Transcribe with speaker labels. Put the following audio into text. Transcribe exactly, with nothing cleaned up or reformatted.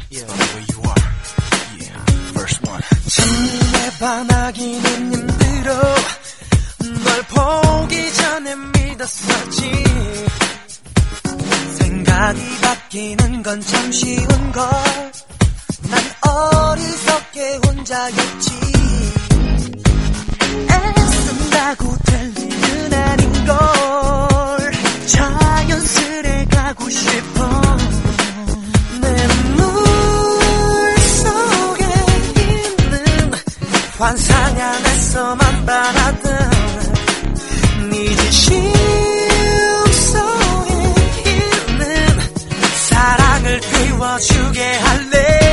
Speaker 1: It's not the way you are. Yeah, first one.
Speaker 2: 첫눈에 반하기는 힘들어. 널 보기 전에 믿었었지. 생각이 바뀌는 건 참 쉬운 걸. 난 어리석게 혼자였지. 애쓴다고 될 일은 아닌걸. 자연스레 가고 싶어. 내 물속에 있는 환상 안에서만 바라던 네 진심 속에 있는 사랑을 띄워주게 할래.